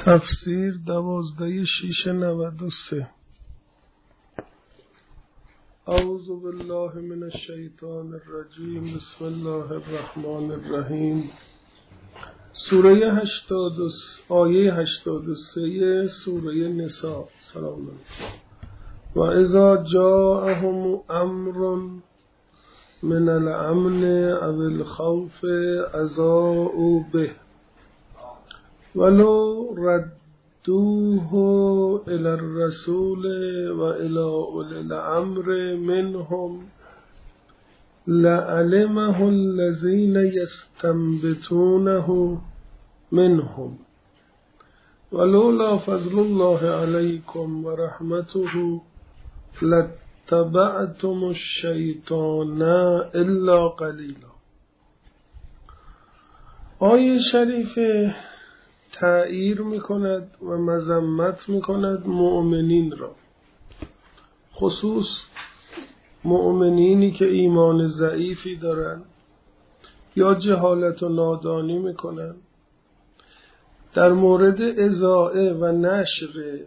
تفسیر 12/6/93. اعوذ بالله من الشیطان الرجیم. بسم الله الرحمن الرحیم. سوره 80 آیه 83 سوره نساء. سلام علیکم. و اذا جاءهم امر من الامن او الخوف اذاعوا به ولو ردوه الى الرسول و الى اولی الامر منهم لعلمه الذین یستنبطونه منهم ولولا فضل الله علیکم و رحمته لاتبعتم الشیطان الا قلیلا. آیه شریفه تعییر میکند و مذمت میکند مؤمنین را، خصوص مؤمنینی که ایمان ضعیفی دارند یا جهالت و نادانی میکنند در مورد اذاعه و نشر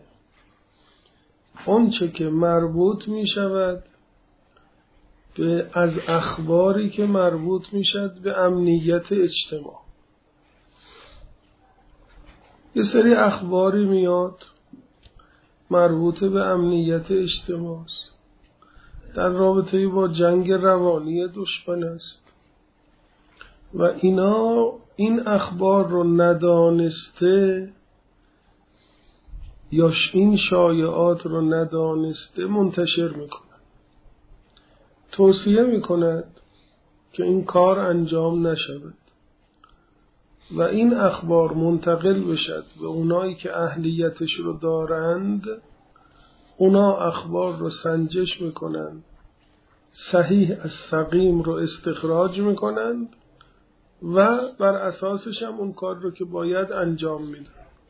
آنچه که مربوط میشود به از اخباری که مربوط میشد به امنیت اجتماع. یه سری اخباری میاد مربوط به امنیت اجتماع است، در رابطه با جنگ روانی دشمن است و این اخبار رو ندانسته یا این شایعات رو ندانسته منتشر میکنه، توصیه میکند که این کار انجام نشود و این اخبار منتقل بشد به اونایی که اهلیتش رو دارند. اونا اخبار رو سنجش میکنند، صحیح از سقیم رو استخراج میکنند و بر اساسش هم اون کار رو که باید انجام میدن.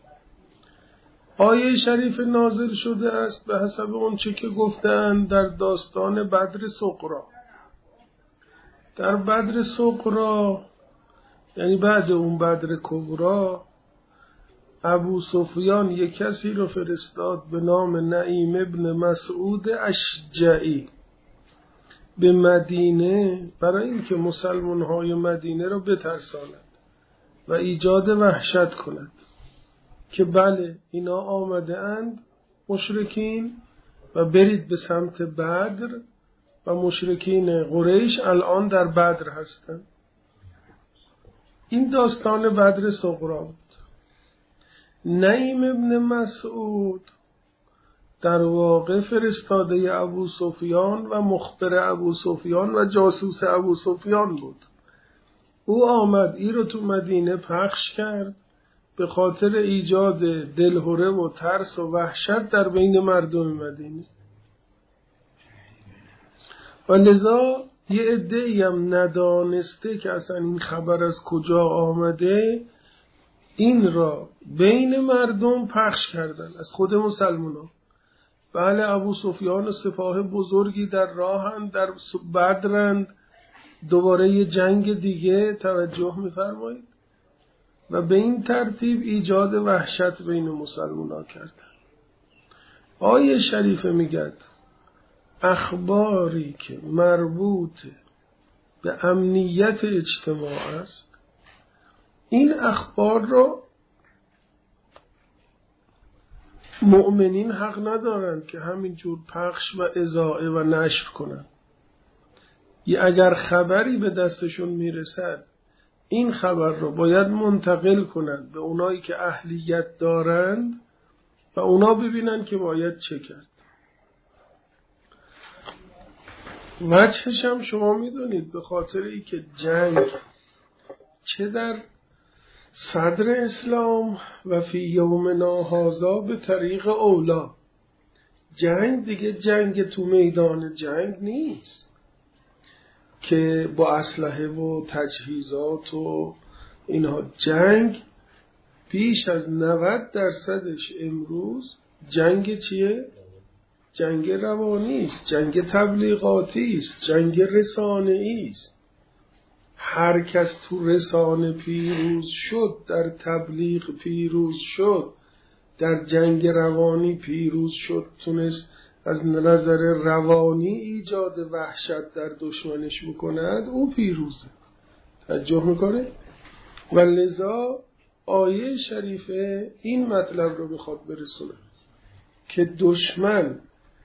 آیه شریف نازل شده است به حسب اون چه که گفتند در داستان بدر صغرا. در بدر صغرا یعنی بعد اون بدر کبرا، ابو سفیان یک کسی رو فرستاد به نام نعیم ابن مسعود اشجعی به مدینه برای اینکه مسلمان‌های مدینه رو بترساند و ایجاد وحشت کند که بله اینا آمده اند مشرکین و برید به سمت بدر و مشرکین قریش الان در بدر هستند. این داستان بدر صغرا بود. نعیم ابن مسعود در واقع فرستاده ابو سفیان و مخبر ابو سفیان و جاسوس ابو سفیان بود. او آمد این رو تو مدینه پخش کرد به خاطر ایجاد دلهره و ترس و وحشت در بین مردم مدینه و لذا یه عده‌ای هم ندانسته که اصلا این خبر از کجا آمده این را بین مردم پخش کردن از خود مسلمانان. بله ابو سفیان و سپاه بزرگی در راهند، در بدرند، دوباره یه جنگ دیگه، توجه می‌فرمایید، و به این ترتیب ایجاد وحشت بین مسلمانان کردن. آیه شریفه میگه اخباری که مربوط به امنیت اجتماع است این اخبار رو مؤمنین حق ندارند که همینجور پخش و اذاعه و نشر کنند. اگر خبری به دستشون میرسد این خبر رو باید منتقل کنند به اونایی که اهلیت دارند و اونا ببینن که باید چه کرد. وجهش هم شما میدونید، به خاطر ای که جنگ چه در صدر اسلام و فی یومنا هذا به طریق اولا، جنگ دیگه جنگ تو میدان جنگ نیست که با اسلحه و تجهیزات و اینها. جنگ بیش از 90% امروز جنگ چیه؟ جنگ روانی است، جنگ تبلیغاتی است، جنگ رسانه‌ای است. هر کس تو رسانه پیروز شد، در تبلیغ پیروز شد، در جنگ روانی پیروز شد، تونست از نظر روانی ایجاد وحشت در دشمنش بکند، او پیروزه. توجه میکنه؟ و لذا آیه شریفه این مطلب رو میخواد برسونه که دشمن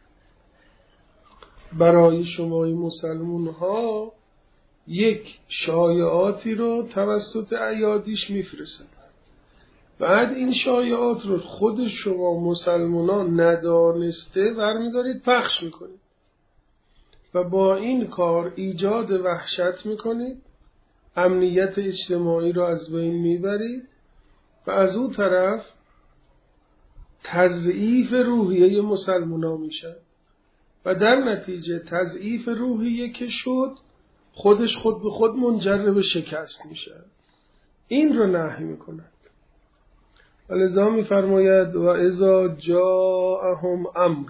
برای شمای مسلمون ها یک شایعاتی رو توسط ایادیش میفرستند. بعد این شایعات رو خود شما مسلمانان ندانسته برمیدارید پخش میکنید و با این کار ایجاد وحشت میکنید، امنیت اجتماعی رو از بین میبرید و از اون طرف تضعیف روحیه مسلمانان میشه و در نتیجه تضعیف روحیه که شد خودش خود به خود منجر به شکست میشه. این رو نهی میکند. ولذا میفرماید و اذا جاءهم امر،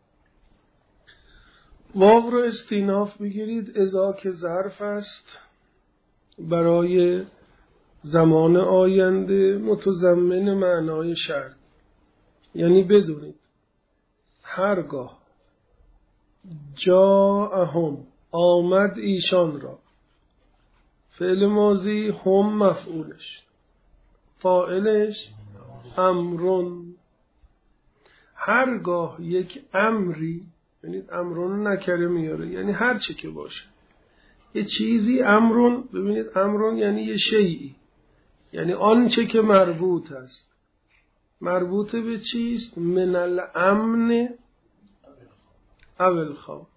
واو رو استیناف بگیرید. اذا که ظرف است برای زمان آینده متضمن معنای شرط، یعنی بدونید هرگاه جاءهم آمد ایشان را، فعل ماضی هم مفعولش، فاعلش امرون. هرگاه یک امری، یعنی امرون نکره میاره، یعنی هر چه که باشه یه چیزی امرون، ببینید امرون یعنی یه شیئی، یعنی آنچه که مربوط است. مربوط به چیست؟ من الامن او الخوف.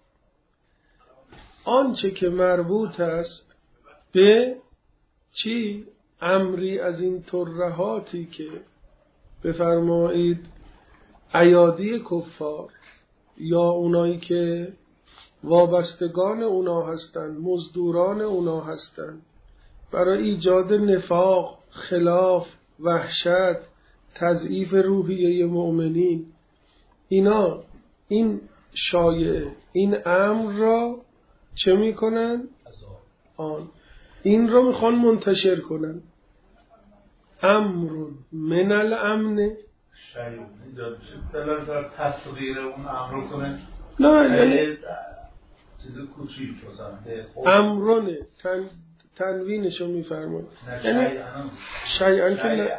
آنچه که مربوط است به چی؟ امری از این ترهاتی که بفرمایید ایادی کفار یا اونایی که وابستگان اونا هستند، مزدوران اونا هستند، برای ایجاد نفاق، خلاف، وحشت، تضعیف روحیه مؤمنین، اینا این شایعه، این امر را چه میکنن؟ این را میخوان منتشر کنن. امرون من الامن، تصویر اون امر کنه. نه یعنی چیز کوچیک امرونه تنوینشو میفرماید، یعنی شیئن که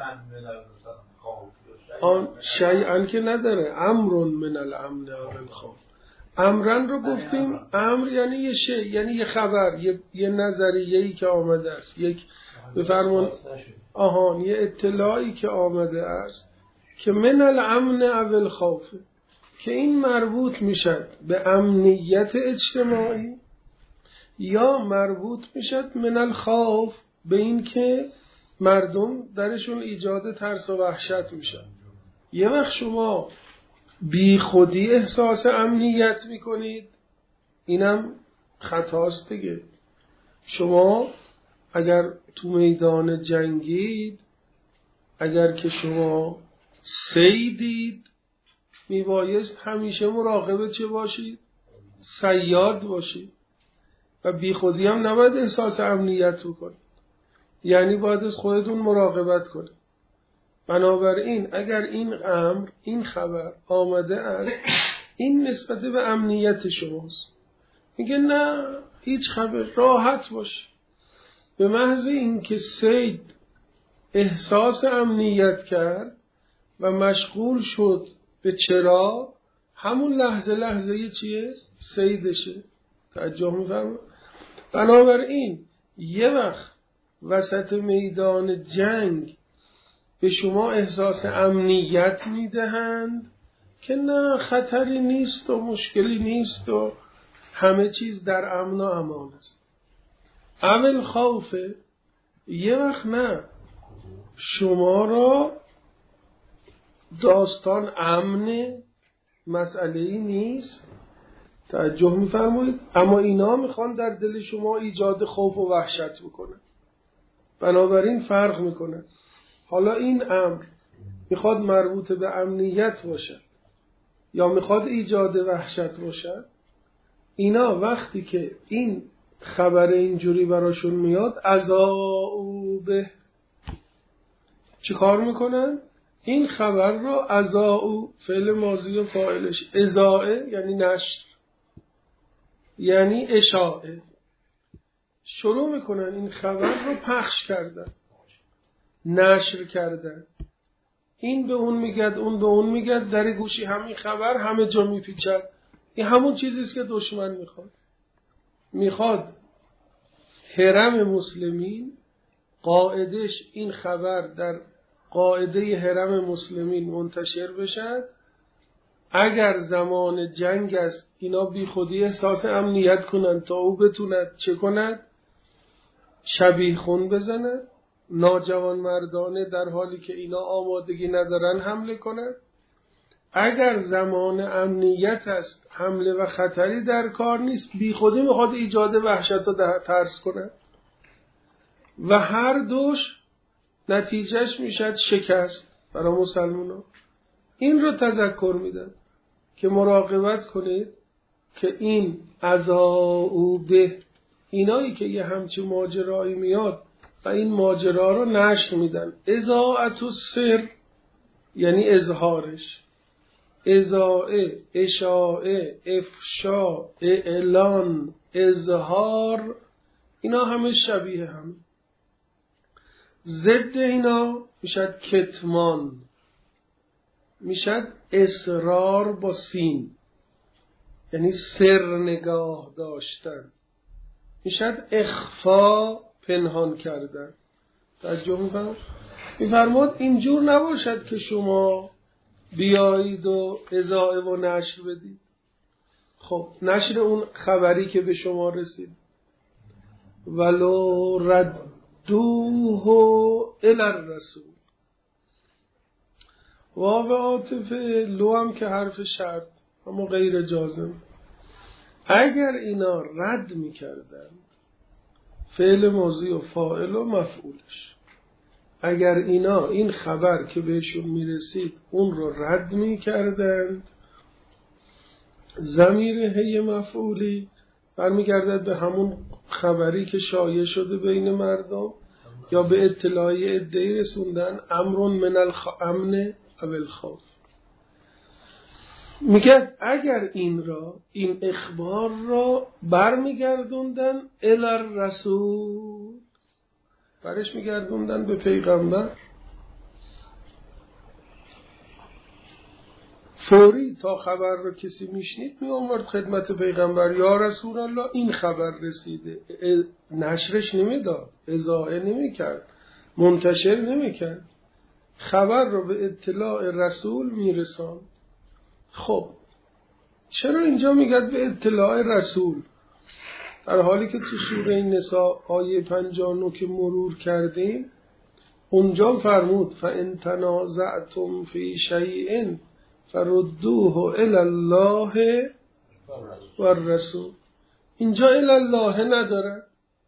شیئن که نداره. امرون من الامن و الخوف. امرن رو گفتیم، امر یعنی یه شی، یعنی یه خبر، یه نظریه‌ای که آمده است، یک بفرمون یه اطلاعی که آمده است که من الامن او الخوف، که این مربوط میشد به امنیت اجتماعی یا مربوط میشد من الخوف، به این که مردم درشون ایجاد ترس و وحشت میشن. یه وقت شما بی خودی احساس امنیت میکنید، اینم خطاست دیگه. شما اگر تو میدان جنگید، اگر که شما صیدید، میبایست همیشه مراقب چه باشید؟ صیاد باشید. و بی خودی هم نباید احساس امنیت بکنید، یعنی باید از خودتون مراقبت کنید. بنابراین اگر این امر، این خبر آمده است، این نسبت به امنیت شماست. میگه نه هیچ خبر، راحت باش. به محض این که صید احساس امنیت کرد و مشغول شد به چرا، همون لحظه چیه؟ صیدشه. توجه می‌فرمایید؟ بنابراین یه وقت وسط میدان جنگ به شما احساس امنیت میدهند که نه خطری نیست و مشکلی نیست و همه چیز در امن و امان است. اول خوفه، یه وقت نه، شما را داستان امن مسئله‌ای نیست. توجه می‌فرمایید؟ اما اینا میخوان در دل شما ایجاد خوف و وحشت بکنن. بنابراین فرق میکنه. حالا این امر میخواد مربوط به امنیت باشد یا میخواد ایجاد وحشت باشد، اینا وقتی که این خبر اینجوری براشون میاد، اذاعوا به چی کار میکنن؟ این خبر رو اذاعوا فعل ماضی و فاعلش اذاعه یعنی نشر یعنی اشاعه، شروع میکنن این خبر رو پخش کردن، نشر کردن. این به اون میگد، اون به اون میگد، در گوشی همین خبر همه جا میپیچد. این همون چیزیست که دشمن میخواد حرم مسلمین قاعدش این خبر در قاعده حرم مسلمین منتشر بشد. اگر زمان جنگ است اینا بی خودی احساس امنیت کنند تا او بتوند چه کند؟ شبیه خون بزند، ناجوان مردانه در حالی که اینا آمادگی ندارن حمله کنند. اگر زمان امنیت است، حمله و خطری در کار نیست، بی خودی میخواد ایجاد وحشت و ترس کنند و هر دوش نتیجهش میشد شکست برای مسلمانان. این رو تذکر میدن که مراقبت کنید که این اذاعوا به، اینایی که یه همچین ماجرایی میاد و این ماجرا رو نشر میدن. اذاعت السر یعنی اظهارش، اذاعه، اشاعه، افشا، اعلان، اظهار، اینا همه شبیه هم. ضد اینا میشد کتمان، میشد اصرار با سین یعنی سر نگاه داشتن، میشد اخفا پنهان کردن. توجه میفرماد اینجور نباشد که شما بیایید و اذاعه و نشر بدید. خب نشر اون خبری که به شما رسید، ولو ردوه الی الرسول، واو عاطفه، لو هم که حرف شرط اما غیر جازم. اگر اینا رد میکردن فعل ماضی و فاعل و مفعولش، اگر اینا این خبر که بهشون میرسید اون رو رد میکردند، ضمیر هی مفعولی برمیگردد به همون خبری که شایع شده بین مردم یا به اطلاعی عده‌ای رسوندن، امر من الامن او الخوف. میگه اگر این اخبار را برمیگردوندن الی الرسول، برش میگردوندن به پیغمبر، فوری تا خبر رو کسی میشنید میآورد خدمت پیغمبر، یا رسول الله این خبر رسیده. نشرش نمیداد، اذاعه نمیکرد، منتشر نمیکرد، خبر رو به اطلاع رسول میرساند. خب چرا اینجا میگد به اطلاع رسول، در حالی که تو سوره نساء آیه 59 که مرور کردیم اونجا فرمود فَإِن تَنَازَعْتُمْ فِي شَيْءٍ فَرُدُّوهُ إِلَى اللَّهِ وَالرَّسُولِ. اینجا الی الله نداره،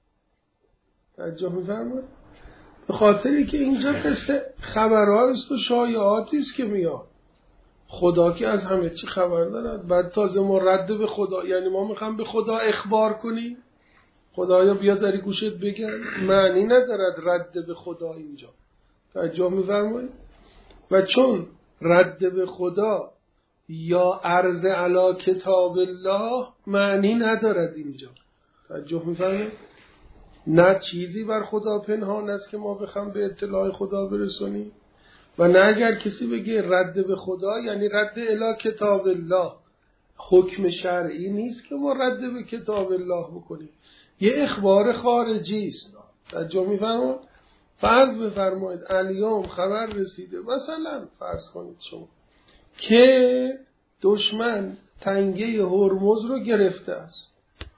توجه می‌فرمایید؟ به خاطری که اینجا قصه خبرهاست و شایعاتی است که میاد. خدا که از همه چی خبر دارد. بعد تازه ما رد به خدا، یعنی ما میخوام به خدا اخبار کنیم، خدایا بیا در گوشت بگن، معنی ندارد رد به خدا اینجا. توجه می‌فرمایید؟ و چون رد به خدا یا عرض علی کتاب الله معنی ندارد اینجا. توجه می‌فرمایید؟ نه چیزی بر خدا پنهان است که ما بخوام به اطلاع خدا برسونیم و نه اگر کسی بگه رد به خدا یعنی رد الی کتاب الله. حکم شرعی نیست که ما رد به کتاب الله بکنیم، یه اخبار خارجی است. توجه می‌فرمایید؟ فرض بفرمایید الیوم خبر رسیده، مثلا فرض کنید شما که دشمن تنگه هرمز رو گرفته است.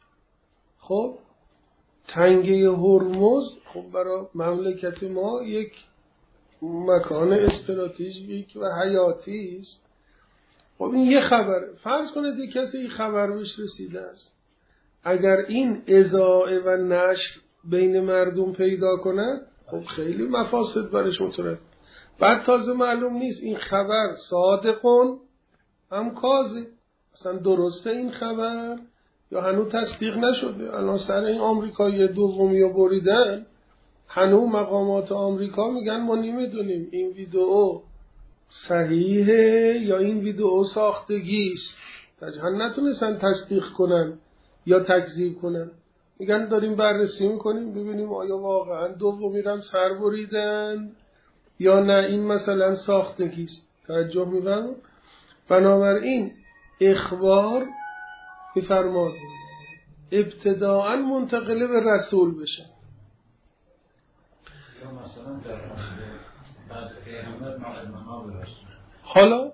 خب تنگه هرمز خب برای مملکت ما یک مکان استراتژیک و حیاتی است. خب این یه خبر، فرض کنید یک کسی این خبر بهش رسیده است، اگر این اذاعه و نشر بین مردم پیدا کند خب خیلی مفاسد برش مترتب. بعد تازه معلوم نیست این خبر صادقون هم کاذب، اصلا درسته این خبر یا هنوز تصدیق نشده. الان سر این آمریکایی دومی رو بریدن، هنوز مقامات آمریکا میگن ما نمیدونیم این ویدئو صحیحه یا این ویدئو ساختگیست. تجهن نتونستن تصدیق کنن یا تکذیب کنن، میگن داریم بررسی میکنیم ببینیم آیا واقعا دومی رو سر بریدن یا نه این مثلا ساختگیست. توجه می‌فرمایید؟ بنابراین اخبار می‌فرماد ابتداءً منتقل به رسول بشه. حالا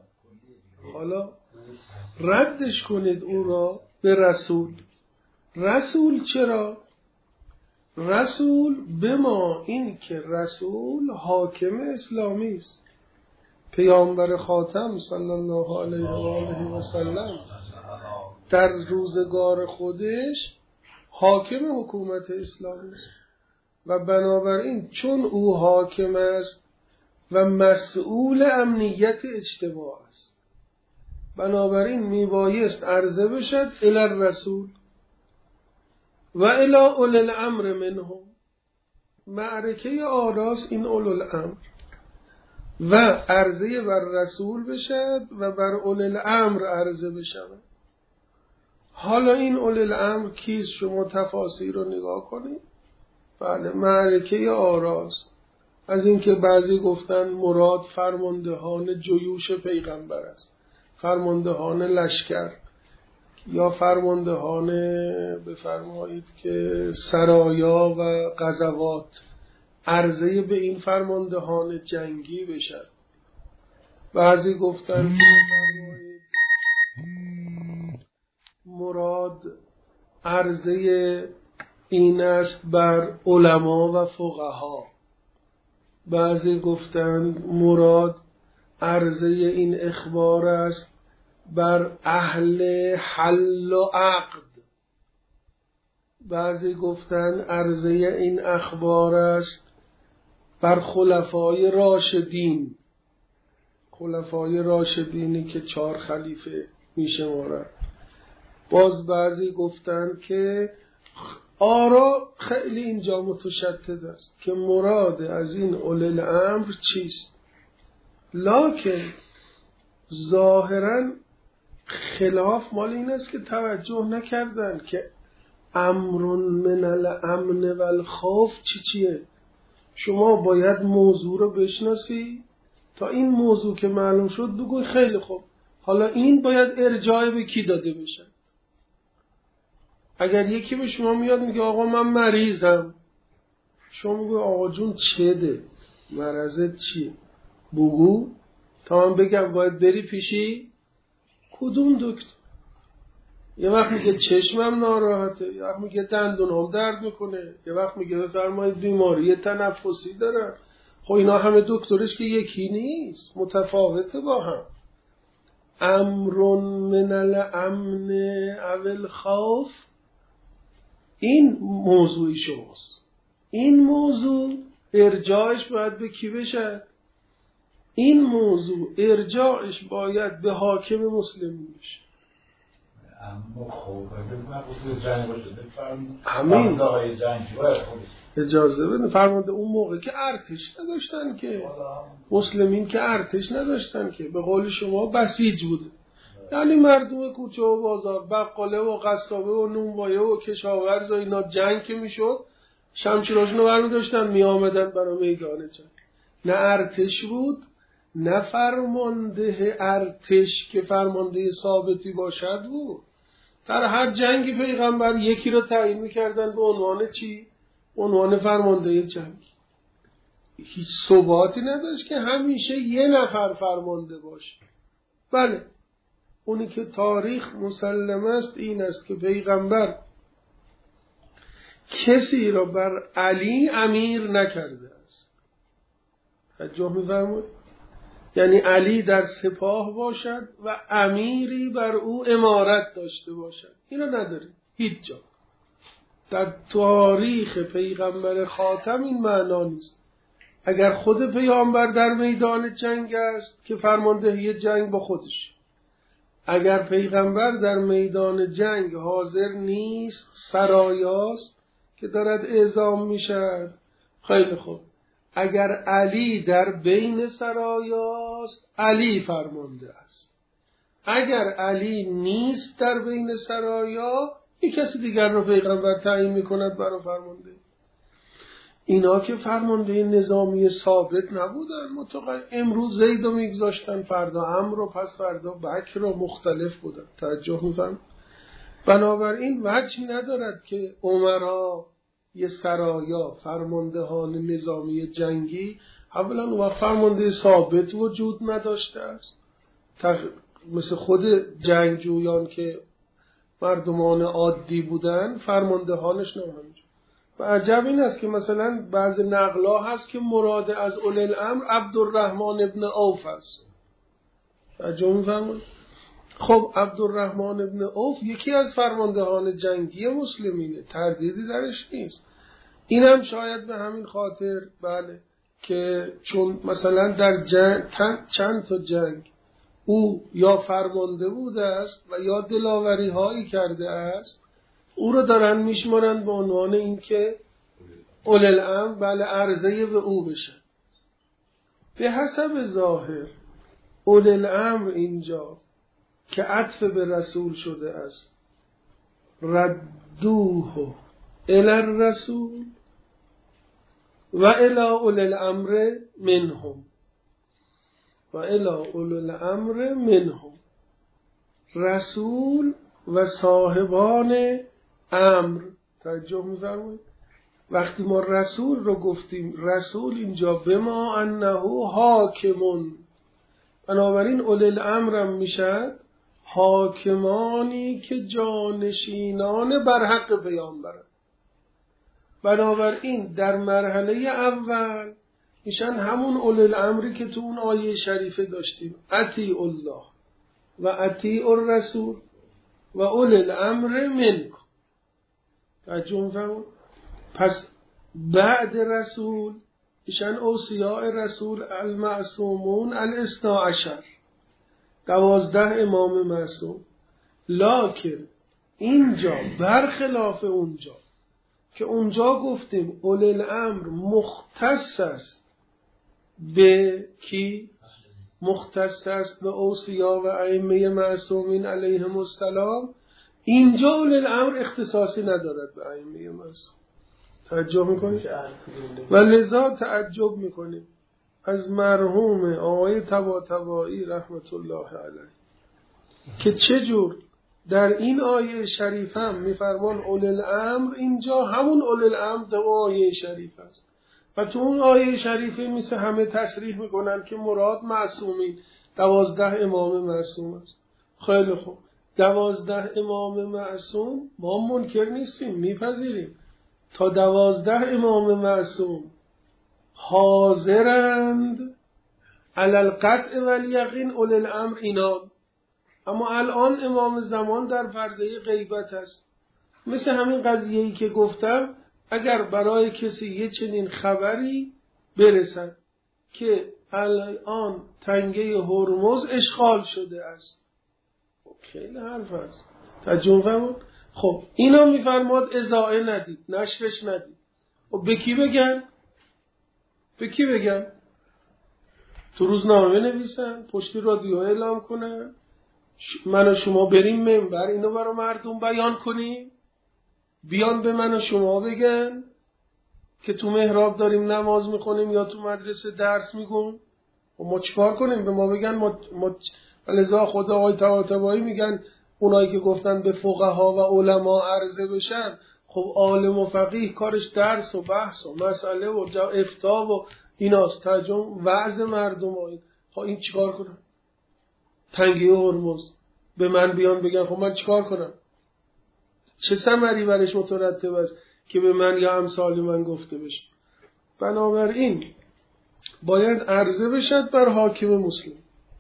ردش کنید او را به رسول. رسول چرا؟ رسول به ما این که رسول حاکم اسلامی است. پیامبر خاتم صلی الله علیه و آله و سلم در روزگار خودش حاکم حکومت اسلامی است و بنابراین چون او حاکم است و مسئول امنیت اجتماع است، بنابراین میبایست عرضه بشد الی الرسول و الی اولی الامر منهم. معرکه آراس این اولی الامر و عرضه بر رسول بشد و بر اولی الامر عرضه بشود. حالا این اولی الامر کیست؟ شما تفاسیر رو نگاه کنید. بله، معرکه آراس. از اینکه بعضی گفتن مراد فرماندهان جیوش پیغمبر است، فرماندهان لشکر یا فرماندهان بفرمایید که سرایا و غزوات، عرضه به این فرماندهان جنگی بشد. بعضی گفتن که مراد عرضه این است بر علما و فقها. بعضی گفتن مراد عرضه این اخبار است بر اهل حل و عقد. بعضی گفتن عرضه این اخبار است بر خلفای راشدین، خلفای راشدینی که 4 خلیفه میشمارند. باز بعضی گفتن که آرا خیلی اینجا متشدد است که مراد از این اولی الامر چیست، لکن ظاهرا خلاف مال این است که توجه نکردن که امر من الامن و الخوف چیه. شما باید موضوع رو بشناسی تا این موضوع که معلوم شد بگوی خیلی خوب حالا این باید ارجاع به کی داده بشه. اگر یکی به شما میاد میگه آقا من مریضم، شما میگه آقا جون چه ده؟ مرضت چیه؟ بگو تا من بگم باید بری پیشی کدوم دکتر. یه وقت میگه چشمم ناراحته، یه وقت میگه دندونم درد میکنه، یه وقت میگه بفرمایید بیماری تنفسی دارم. خب اینا همه دکترش که یکی نیست، متفاوته با هم. امر من الامن او الخوف این موضوعی شماست. این موضوع ارجاعش باید به کی بشه؟ این موضوع ارجاعش باید به حاکم مسلمی بشه. همین اجازه بده فرمانده اون موقع که ارتش نداشتن، که مسلمین که ارتش نداشتن، که به قول شما بسیج بوده. یعنی مردم کوچه و بازار، بقاله و قصابه و نونوایه و کشاورز و اینا جنگ که میشد شمشیراشون رو برمی داشتن می آمدن برای میدان جنگ. نه ارتش بود نه فرمانده ارتش که فرمانده ثابتی باشد بود. در هر جنگی پیغمبر یکی رو تعیین میکردن به عنوان چی؟ عنوان فرمانده جنگ. هیچ ثباتی نداشت که همیشه یه نفر فرمانده باشه. بله، اونی که تاریخ مسلم است این است که پیغمبر کسی را بر علی امیر نکرده است. توجه می‌فرمایید؟ یعنی علی در سپاه باشد و امیری بر او امارت داشته باشد. اینو نداریم هیچ جا. در تاریخ پیغمبر خاتم این معنا نیست. اگر خود پیامبر در میدان جنگ است که فرماندهی جنگ با خودش، اگر پیغمبر در میدان جنگ حاضر نیست، سرایاست که دارد اعزام میشد، خیلی خوب. اگر علی در بین سرایاست علی فرمانده است، اگر علی نیست در بین سرایا یک کسی دیگر رو پیغمبر تعیین میکند برای فرمانده. اینا که فرمانده نظامی ثابت نبودن، امروز زید رو میگذاشتن، فردا عمرو رو، پس فردا بکر رو، مختلف بودن. توجه میفهم؟ بنابراین وجه ندارد که عمرا یه سرایا فرماندهان نظامی جنگی اولا و فرمانده ثابت وجود نداشته است، مثل خود جنگجویان که مردمان عادی بودن فرماندهانش نمونده. و عجب این است که مثلا بعض نقلا هست که مراد از اولی الامر عبدالرحمن ابن عوف است. عجب می‌فرمایید؟ خب عبدالرحمن ابن عوف یکی از فرماندهان جنگی مسلمینه، تردیدی درش نیست. اینم شاید به همین خاطر بله که چون مثلا در چند تا جنگ او یا فرمانده بوده است و یا دلاوری هایی کرده است، او رو دارن میشمارن به عنوان این که اولی الامر بله عرضه به او بشه. به حسب ظاهر اولی الامر اینجا که عطف به رسول شده است، ردوه الی الرسول و الی اولی الامر منهم و الی اولی الامر منهم، رسول و صاحبان امر. توجه می‌فرمایید؟ وقتی ما رسول رو گفتیم، رسول اینجا بما انه حاکمون، بنابراین اولی الامر هم میشد حاکمانی که جانشینان بر حق پیامبرند. بنابراین در مرحله اول میشن همون اولی الامری که تو اون آیه شریفه داشتیم، اطیع الله و اطیع الرسول و اولی الامر منکم. توجه فرمود؟ پس بعد رسول میشن اوصیاء رسول المعصومون الاثنا عشر، 12 امام معصوم. لکن اینجا برخلاف اونجا که اونجا گفتیم اولی الامر مختص است به کی؟ مختص است به اوصیاء و ائمه معصومین علیهم السلام. اینجا اولی الامر اختصاصی ندارد به ائمه معصوم. تعجب میکنید؟ و لذا تعجب میکنید از مرحوم آقای طباطبایی رحمت الله علیه که چجور در این آیه شریف هم میفرمان اولی الامر، اینجا همون اولی الامر در آیه شریف است و تو اون آیه شریفه مثل همه تصریح میکنن که مراد معصومین 12 امام معصوم است. خیلی خوب، 12 امام معصوم ما منکر نیستیم، میپذیریم. تا 12 امام معصوم حاضرند علی القطع و الیقین اولی الامر اینان، اما الان امام زمان در پرده غیبت است. مثل همین قضیه‌ای که گفتم، اگر برای کسی یه چنین خبری برسد که الان تنگه هرمز اشغال شده است، خیلی حرف است. ترجمه فرمود. خب اینا میفرماد اضاعه ندید، نشرش ندید. و به کی بگن؟ به کی بگن؟ تو روزنامه نویسن، پشت رادیو اعلام کنن، من و شما بریم منبر اینو برای مردم بیان کنیم، بیان به من و شما بگن که تو محراب داریم نماز میخونیم یا تو مدرسه درس میگون. و ما چیکار کنیم؟ به ما بگن لذا خود آقای طباطبایی میگن اونایی که گفتن به فقها و علما عرضه بشن، خب عالم و فقیه کارش درس و بحث و مسئله و افتاء و ایناست، ترجمه وعظ مردم. خب این چیکار کنم؟ تنگی هرمز به من بیان بگن، خب من چیکار کنم؟ چه ثمری برش مترتب است که به من یا امثال من گفته بشه؟ بنابراین باید عرضه بشد بر حاکم مسلم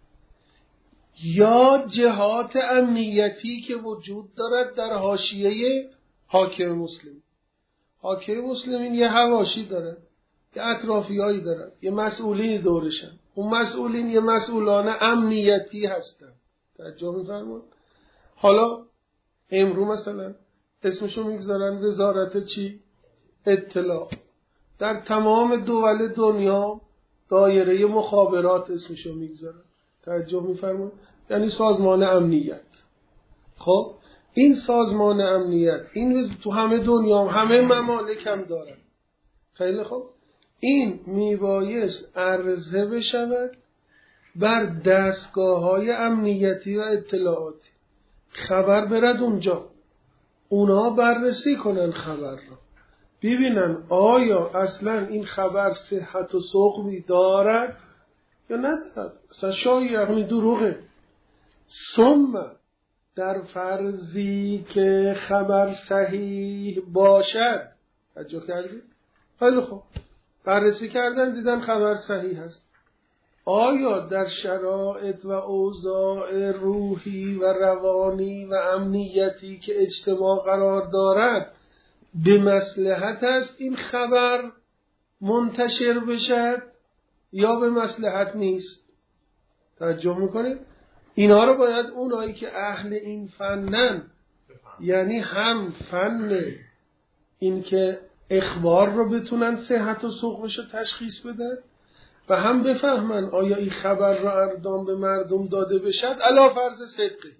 یا جهات امنیتی که وجود دارد در حاشیه حاکم مسلم. حاکم مسلمین یه حواشی دارن، یه اطرافیایی دارن، یه مسئولین دورشن. اون مسئولین یه مسئولان امنیتی هستن. توجه می‌فرمایید؟ حالا امرو مثلا اسمشو میگذارن وزارت چی؟ اطلاع. در تمام دول دنیا دایره مخابرات اسمشو میگذارن. توجه میفرمایید؟ یعنی سازمان امنیت. خب این سازمان امنیت این تو همه دنیا همه ممالک هم دارن. خیلی خوب، این میبایست عرضه بشود بر دستگاه‌های امنیتی و اطلاعاتی، خبر برد اونجا، اونا بررسی کنن خبر رو، ببینن آیا اصلا این خبر صحت و ثقلی دارد یا ندارد، اصلا شایعه دروغه. ثم در فرضی که خبر صحیح باشد، توجه کردید؟ خیلی خوب، بررسی کردن دیدن خبر صحیح هست، آیا در شرایط و اوضاع روحی و روانی و امنیتی که اجتماع قرار دارد به مصلحت است این خبر منتشر بشد یا به مصلحت نیست؟ توجه میکنید؟ اینا رو باید اونایی که اهل این فنن، یعنی هم فن این که اخبار رو بتونن صحت و سقمش رو تشخیص بدن و هم بفهمن آیا این خبر را اردام به مردم داده بشد علی فرض صدقی،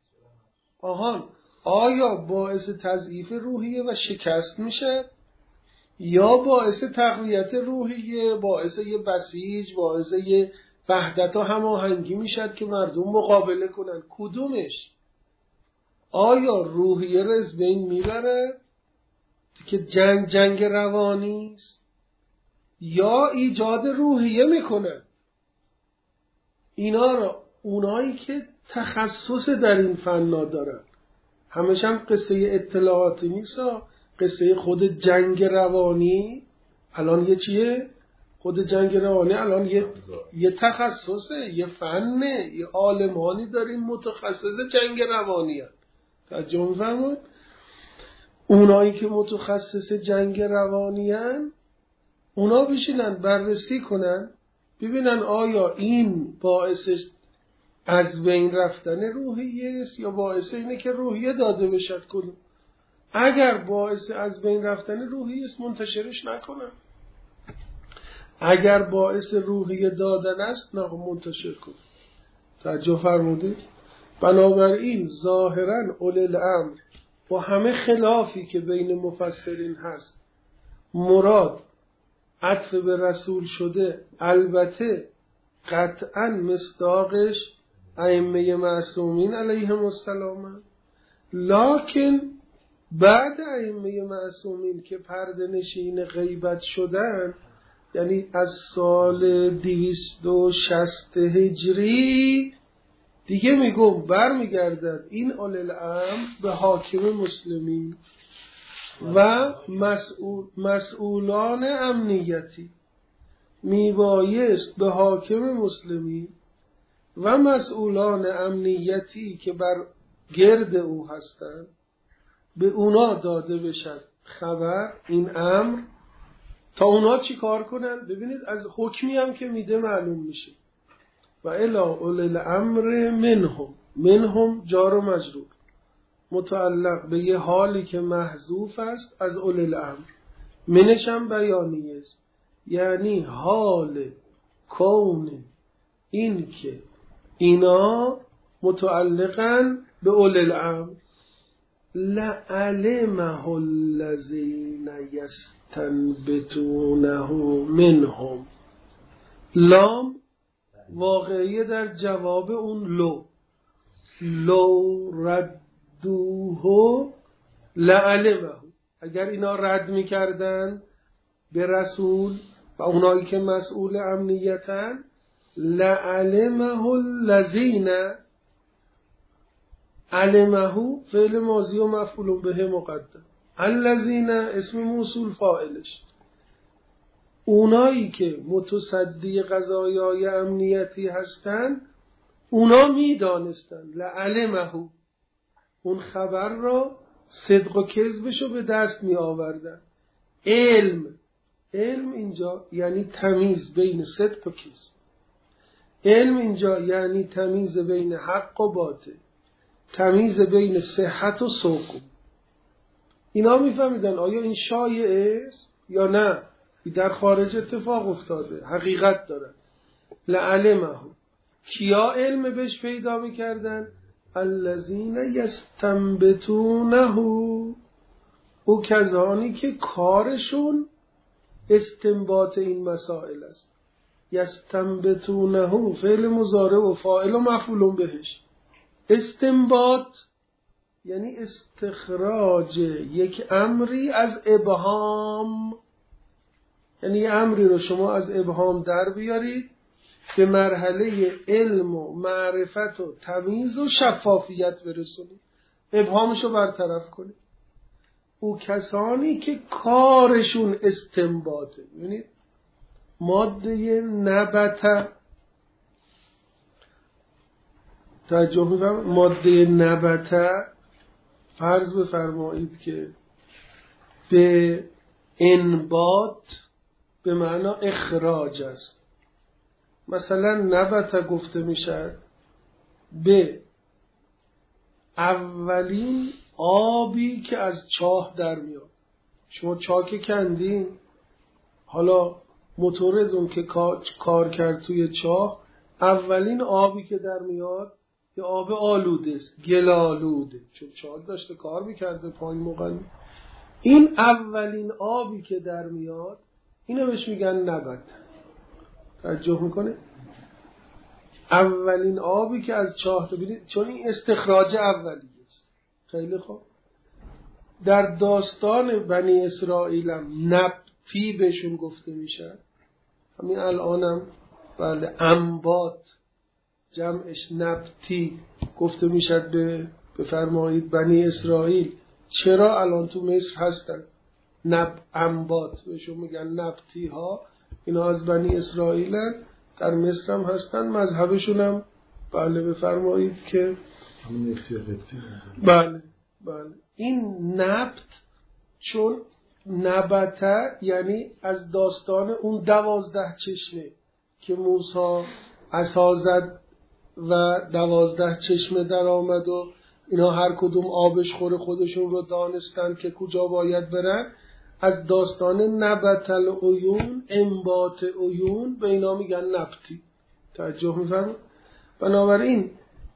آیا باعث تضعیف روحیه و شکست میشه یا باعث تقویت روحیه، باعث یه بسیج، باعث یه وحدت و هماهنگی میشد که مردم مقابله کنن؟ کدومش؟ آیا روحیه رو از بین میبره که جنگ روانی است یا ایجاد روحیه میکنه؟ اینا رو اونایی که تخصص در این فنا دارن، همش هم قصه اطلاعاتی نیست، قصه خود جنگ روانی الان یه چیه؟ خود جنگ روانی الان یه تخصصه، یه فنه، یه عالمانی داریم متخصص جنگ روانی هست. توجه می‌فرمایید؟ اونایی که متخصص جنگ روانی هست اونا بشینن بررسی کنن ببینن آیا این باعث از بین رفتن روحیه است یا باعث اینه که روحیه داده بشد کدوم؟ اگر باعث از بین رفتن روحیه است منتشرش نکنن، اگر باعث روحیه دادن است نه منتشر کنن. توجه فرمودید؟ بنابراین ظاهرا اولی الامر با همه خلافی که بین مفسرین هست مراد عطف به رسول شده، البته قطعا مصداقش ائمه معصومین علیهم السلام، لکن بعد ائمه معصومین که پرده نشین غیبت شدن، یعنی از سال 260 هجری دیگه میگم برمیگردد این اولی الامر به حاکم مسلمین و مسئولان امنیتی، میبایست به حاکم مسلمین و مسئولان امنیتی که بر گرد او هستند به اونا داده بشد خبر این امر، تا اونا چی کار کنن؟ ببینید از حکمی هم که میده معلوم میشه. و الا اولی الامر منهم جار و مجرور متعلق به یه حالی که محذوف است از اولی الامر، منش هم بیانیه است، یعنی حال کون این که اینا متعلقاً به اولی الامر. لعلمه الذین یستنبطونه منهم، لام واقعیه در جواب اون لو ردوه لعلمه، اگر اینا رد میکردن به رسول و اونایی که مسئول امنیتن، لعلمه الذین، علمه فعل ماضی و مفعول به مقدم، الذین اسم موصول فاعلش، اونایی که متصدی قضایای امنیتی هستن اونا میدانستن، لعلمه اون خبر را صدق و کذبشو به دست می آوردن. علم اینجا یعنی تمیز بین صدق و کذب، علم اینجا یعنی تمیز بین حق و باطل، تمیز بین صحت و سقم. اینا میفهمیدن آیا این شایعه است یا نه. در خارج اتفاق افتاده، حقیقت داره. لعلمه، کیا علم بهش پیدا میکردن؟ الذین یستنبطونه، او کسانی که کارشون استنباط این مسائل است. یستنبطونه فعل مضارع و فاعل و مفعول بهش. استنباط یعنی استخراج یک امری از ابهام، یعنی یه امری رو شما از ابهام در بیارید به مرحله علم و معرفت و تمیز و شفافیت برسونید، ابهامشو برطرف کنید. او کسانی که کارشون استنباطه. ببینید ماده نبته، توجه می‌فرمایید، ماده نبته فرض بفرمایید که به انبات به معنا اخراج است. مثلا نبته گفته میشه به اولین آبی که از چاه در میاد. شما چاک کندین، حالا موتورتون که کار کرد توی چاه، اولین آبی که در میاد یه آب آلوده است، گل آلوده، چون چاک داشته کار میکرده پایین مقنی. این اولین آبی که در میاد اینو بهش میگن نبت. توجه میکنه؟ اولین آبی که از چاه ببینید، چون این استخراج اولیه است. خیلی خوب. در داستان بنی اسرائیل هم نبتی بهشون گفته میشه. همین الانم بله انبات جمعش نبتی گفته میشه به بفرمایید بنی اسرائیل. چرا الان تو مصر هستن انبات بهشون میگن نبتی ها؟ اینا از بنی اسرائیل هستن، در مصر هم هستن، مذهبشون هم بله بفرمایید که بله بله. این نبت چون نبته یعنی از داستان اون 12 چشمه که موسی عصا زد و 12 چشمه در آمد و اینا هر کدوم آبش خوره خودشون رو دانستن که کجا باید برن. از داستان نبت العیون، انبات عیون، به اینا میگن نبتی. توجه می‌فرمایید؟ بنابراین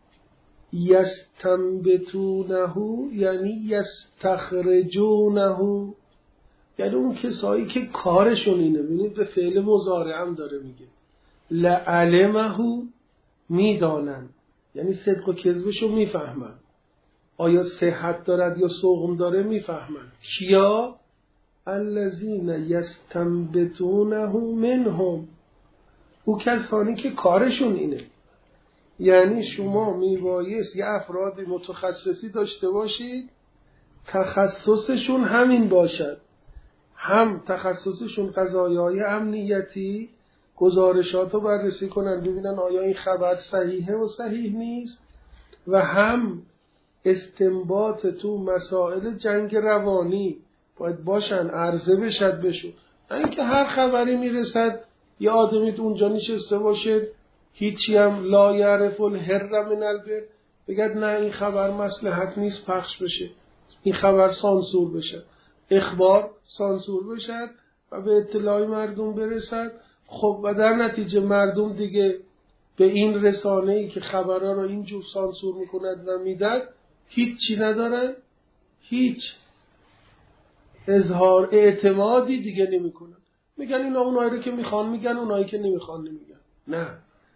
یستنبطونه یعنی یستخرجونه، یعنی اون کسایی که کارشون اینه. ببینید به فعل مضارع هم داره میگه لعلمه، میدانن، یعنی صدق و کذبشو میفهمن. آیا صحت دارد یا سقم داره میفهمن. کیا؟ الذین یستنبطونه منهم، او کسانی که کارشون اینه. یعنی شما میبایست یه افراد متخصصی داشته باشید تخصصشون همین باشد، هم تخصصشون قضایای امنیتی، گزارشات رو بررسی کنن ببینن آیا این خبر صحیحه و صحیح نیست، و هم استنباط تو مسائل جنگ روانی باید باشن، عرضه بشد بشون. اینکه هر خبری میرسد یه آدمی اونجا نشسته باشه هیچی هم لا یعرف الحر من البر بگد نه این خبر مصلحت نیست پخش بشه، این خبر سانسور بشه، اخبار سانسور بشد و به اطلاع مردم برسد. خب و در نتیجه مردم دیگه به این رسانه‌ای که خبرها رو اینجور سانسور میکند و میدد هیچی ندارن، هیچ اظهار اعتمادی دیگه نمیکنن. میگن اینا اونایی رو که میخوان میگن، اونایی که نمیخوان نمیگن. نه،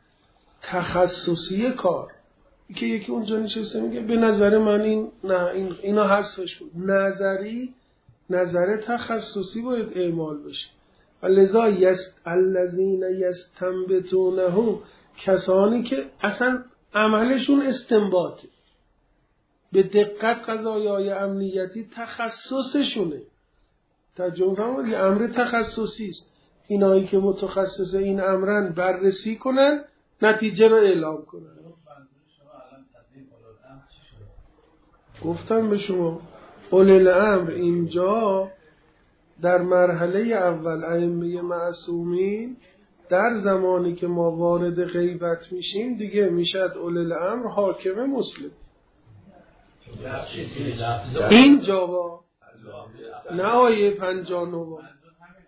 تخصصی کار که یکی اونجا نشسته میگه به نظر من این نه اینا حذفش بود، نظر تخصصی باید اعمال بشه. لذا الذین یستنبطونه، کسانی که اصلا عملشون استنباطه، به دقت قضایای امنیتی تخصصشونه. ترجمه کنم یه امر تخصصی است. اینایی که متخصص این امرن بررسی کنن، نتیجه رو اعلام کنن. گفتم به شما اولی الامر اینجا در مرحله اول ائمه معصومین، در زمانی که ما وارد غیبت میشیم دیگه میشد اولی الامر حاکم مسلم. اینجا با نه آیه 59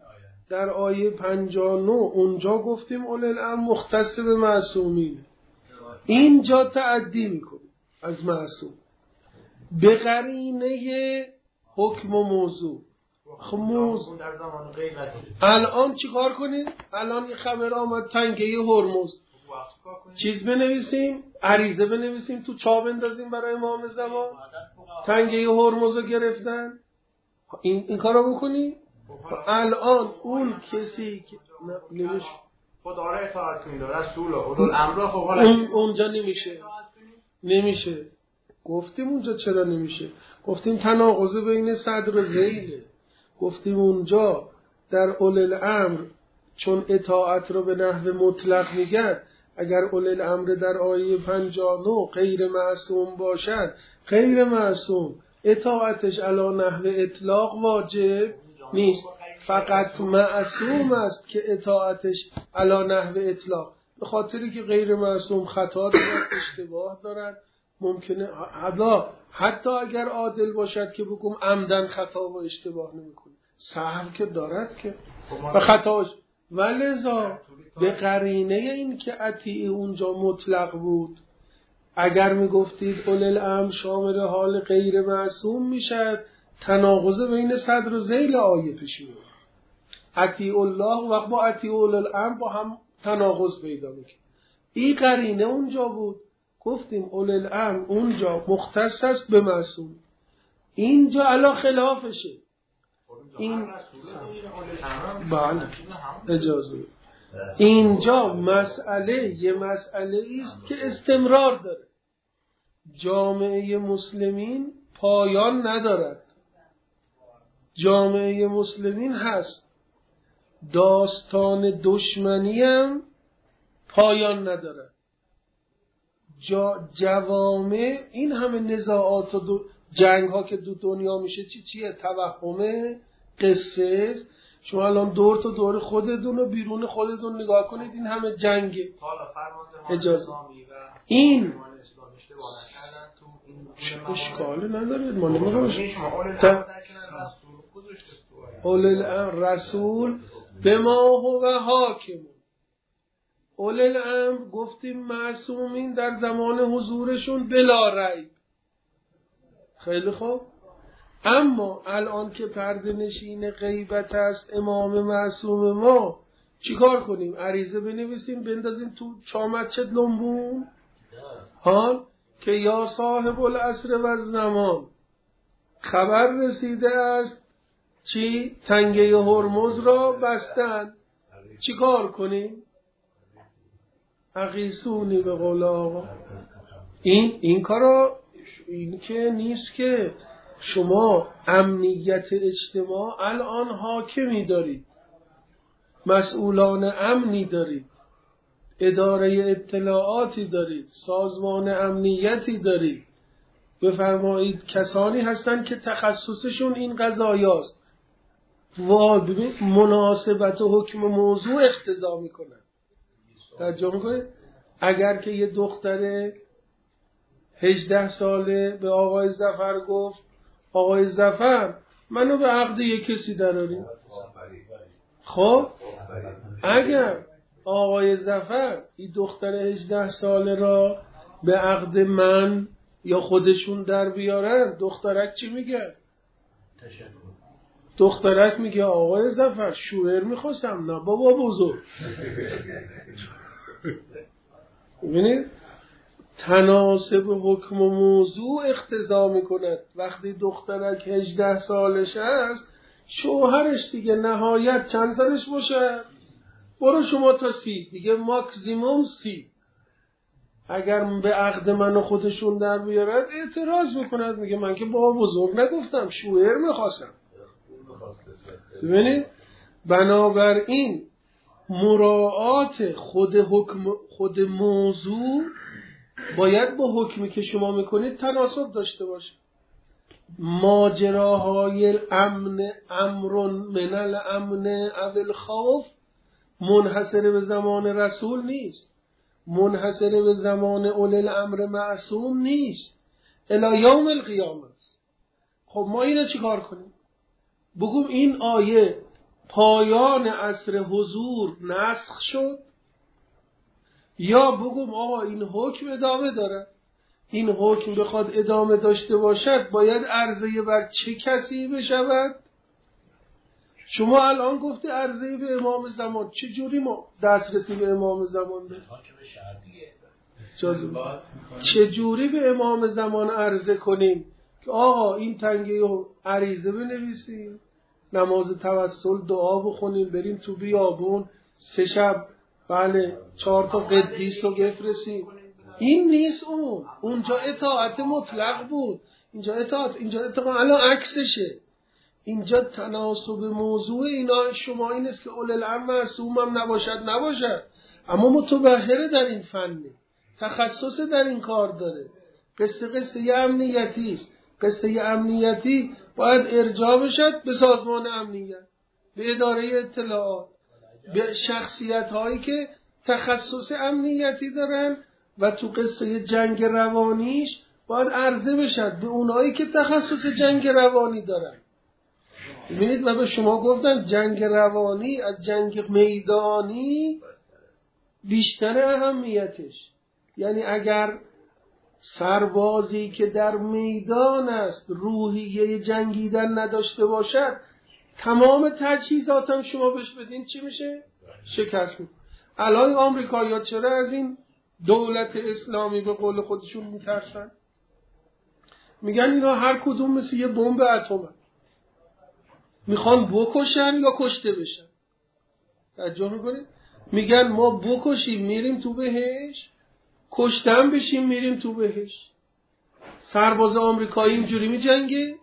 در آیه 59 اونجا گفتیم اولي الامر مختص به معصومین، اینجا تعدی میکنیم از معصوم به قرینه حکم و موضوع. خب موضوع الان چی کار کنیم؟ الان این خبر آمد تنگه هرمز، چیز بنویسیم، عریضه بنویسیم، تو چاپ بندازیم برای امام زمان تنگه هرمز رو گرفتن، این کارو بکنی؟ الان اون کسی که نمیشه خدا را اطاعت کنید، رسول الامر، خب حالا اونجا نمیشه. گفتیم اونجا چرا نمیشه؟ گفتیم تناقض بین صدر و ذیله. گفتیم اونجا در اولی الامر چون اطاعت رو به نحو مطلق میگن، اگر اولی الامر در آیه 59 غیر معصوم باشد، غیر معصوم اطاعتش علی نحو اطلاق واجب نیست، فقط معصوم است که اطاعتش علی نحو اطلاق، به خاطری که غیر معصوم خطا دارد، اشتباه دارد، ممکنه حتی اگر عادل باشد که بگم عمدن خطا و اشتباه نمیکنه، سهو که دارد که و خطاش، ولذا به قرینه این که اطیع اونجا مطلق بود، اگر میگفتید اولی الامر شامل حال غیر معصوم میشد، تناقض بین صدر و ذیل آیه پیش میاد. اطیع الله و با اطیع اولی الامر با هم تناقض پیدا میکنه. این قرینه اونجا بود، گفتیم اولی الامر اونجا مختص است به معصوم، اینجا علا خلافشه. این بله اجازه، اینجا یه مسئله است که استمرار داره. جامعه مسلمین پایان ندارد، جامعه مسلمین هست، داستان دشمنی هم پایان ندارد. جوامع این همه نزاعات و جنگ ها که دو دنیا میشه چیه؟ توهمه، قصه. شما الان دور تا دور خودتون و بیرون خودتون نگاه کنید، این همه جنگه. اجازه این اشکال نداره، ما نمیگوش اولی الامر رسول به ما هو حاکم. اولی الامر گفتیم معصومین در زمان حضورشون بلا ریب. خیلی خوب، اما الان که پرده نشین غیبت است امام معصوم ما، چی کار کنیم؟ عریضه بنویسیم بندازیم تو چامچه لنبون حال که یا صاحب العصر و الزمان، خبر رسیده است چی؟ تنگه هرمز را بستن، چی کار کنیم؟ اغیثونی به قول آقا. این کارا این که نیست که شما امنیت اجتماع الان حاکمی دارید، مسئولان امنی دارید، اداره اطلاعاتی دارید، سازمان امنیتی دارید، بفرمایید کسانی هستند که تخصصشون این قضایاست، مناسبت و حکم موضوع اقتضا میکنن. توجه میکنید؟ اگر که یه دختر 18 ساله به آقای ظفر گفت آقای ظفر منو به عقد یک کسی دراریم، خب اگر آقای ظفر این دختر 18 ساله را به عقد من یا خودشون در بیارن، دخترک چی میگه؟ دخترک میگه آقای ظفر شوهر میخواستم، نه بابا بزرگ. ببینید تناسب حکم و موضوع اقتضا میکند. وقتی دخترک 18 سالش است، شوهرش دیگه نهایت چند سالش باشه؟ برو شما تا 30 دیگه، ماکسیموم 30. اگر به عقد منو خودشون در بیارد اعتراض میکند، میگه من که بابا بزرگ نگفتم، شوهر میخواستم. ببینید بنابراین مراعات خود موضوع باید با حکمی که شما میکنید تناسب داشته باشه. ماجراهای الامن امر من الامن او الخوف منحصر به زمان رسول نیست، منحصر به زمان اولی الامر معصوم نیست، الی یوم القیامه است. خب ما اینو چی کار کنیم؟ بگم این آیه پایان عصر حضور نسخ شد، یا بگم آقا این حکم ادامه داره. این حکم بخواد ادامه داشته باشد باید عرضه بر چه کسی بشود؟ شما الان گفتی عرضه به امام زمان، چه جوری ما دسترسی به امام زمان داریم؟ چه جوری به امام زمان عرضه کنیم که آقا این تنگه و عریضه بنویسیم، نماز توسل دعا بخونیم، بریم تو بیابون 3 شب 4 تا قدیس رو بفرستیم. این نیست. اونجا اطاعت مطلق بود، اینجا اطاعت الان عکسشه. اینجا تناسب موضوع اینا شما این است که اولي الامر معصوم هم نباشد، اما متبحره در این فنه، تخصص در این کار داره. قصه امنیتی است. قصه امنیتی باید ارجاع بشد به سازمان امنیت، به اداره اطلاعات، به شخصیت هایی که تخصص امنیتی دارن، و تو قصه جنگ روانیش باید عرضه بشد به اونایی که تخصص جنگ روانی دارن. ببینید و به شما گفتن جنگ روانی از جنگ میدانی بیشتر اهمیتش. یعنی اگر سربازی که در میدان است روحیه جنگیدن نداشته باشد، تمام تجهیزات هم شما بهش بدین چی میشه؟ شکست میشه. الان آمریکایی‌ها چرا از این دولت اسلامی به قول خودشون میترسن؟ میگن اینا هر کدوم مثل یه بمب اتمه، میخوان بکشن یا کشته بشن. توجه میکنید؟ میگن ما بکشیم میریم تو بهشت، کشتن بشیم میریم تو بهشت. سرباز آمریکایی اینجوری میجنگه،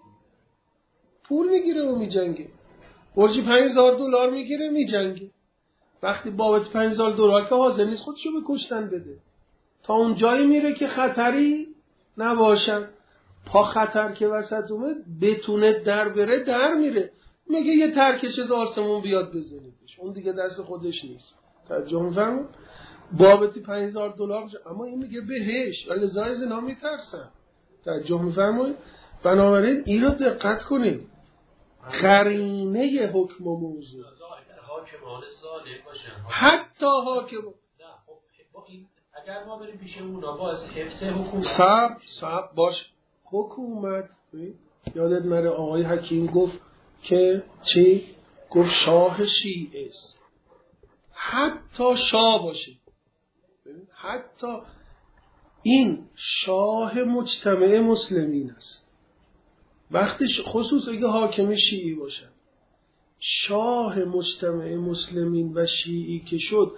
پول میگیره و میجنگه، برجی $5,000 میگیره میجنگه. وقتی بابت $5,000 که حاضر نیست خودشو به کشتن بده، تا اون جایی میره که خطری نباشن. پا خطر که وسط اومد بتونه در بره در میره، میگه یه ترکش از آسمون بیاد بزنیدش، اون دیگه دست خودش نیست. توجه می‌فرمایید؟ بابتی $5,000، اما این میگه بهش، ولی زای زنا میترسن. توجه می‌فرمایید؟ بنابراین این رو دقت کنید، قرینه حکم و موضوع. حاکمان ظالم باشن، حتی حاکم اگر ما بریم پیش اونا باز حفظ حکومت صبر باش. حکومت یادت نره آقای حکیم گفت که چی؟ گفت شاه شیعه است. حتی شاه باشه، حتی این شاه مجتمع مسلمین است. وقتی خصوص اگه حاکم شیعی باشه، شاه مجتمع مسلمین و شیعی که شد،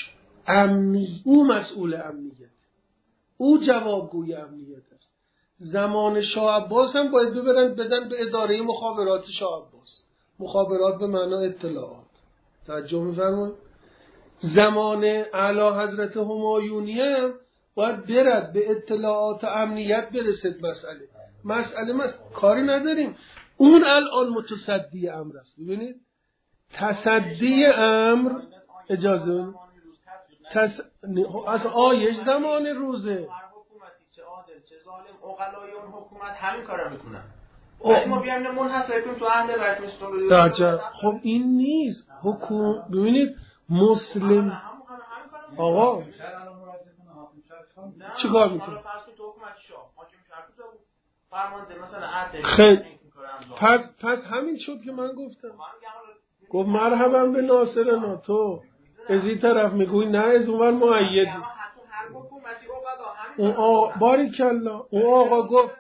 او مسئول امنیت، او جوابگوی امنیت است. زمان شاه عباس هم باید بدن به اداره مخابرات شاه عباس، مخابرات به معنی اطلاعات. توجه می‌فرمایید؟ زمان اعلی حضرت همایونی هم باید برد به اطلاعات امنیت برسد. مسئله کاری نداریم، اون الان متصدی امر است. ببینید تصدی امر اجازه از آیش زمان روزه. هر حکومتی چه عادل چه ظالم، عقلای اون حکومت همین کارو میکنن. ولی ما بیایم منحصر کنیم تو اهل بیت مستقیم. خب این نیست حکومت. ببینید مسلم آقا چی کار میکنه؟ خیلی پس همین شد که من گفتم. گفت مرحبا به ناصرنا، تو از این طرف میگوی نه از اونور مؤیدی. اون آقا باریکالله، اون آقا گفت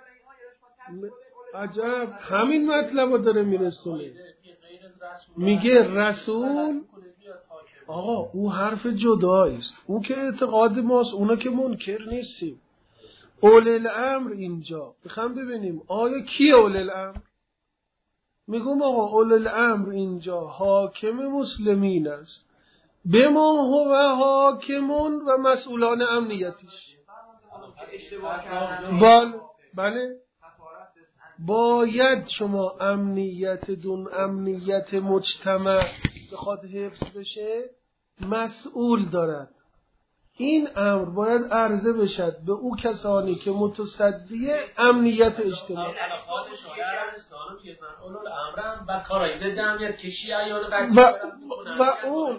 عجب همین مطلب رو داره میرسونه. میگه رسول آقا او حرف جداییست، او که اعتقاد ماست، اونا که منکر نیستیم. اولی الامر اینجا بخوام ببینیم آیا کی اولی الامر؟ میگم آقا اولی الامر اینجا حاکم مسلمین است، به ما هو حاکمون و مسئولان امنیتیش. بله باید شما امنیت مجتمع بخواد حفظ بشه مسئول دارد. این امر باید عرضه بشد به او کسانی که متصدی امنیت اجتماعی و اون